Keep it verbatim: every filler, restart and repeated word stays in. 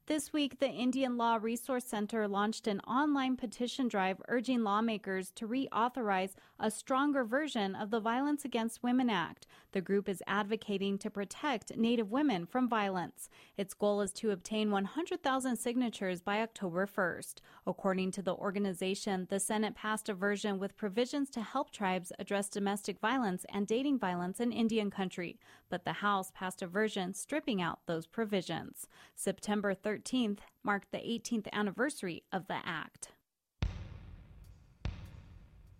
This week, the Indian Law Resource Center launched an online petition drive urging lawmakers to reauthorize a stronger version of the Violence Against Women Act. The group is advocating to protect Native women from violence. Its goal is to obtain one hundred thousand signatures by October first. According to the organization, the Senate passed a version with provisions to help tribes address domestic violence and dating violence in Indian country, but the House passed a version stripping out those provisions. September thirteenth marked the eighteenth anniversary of the act.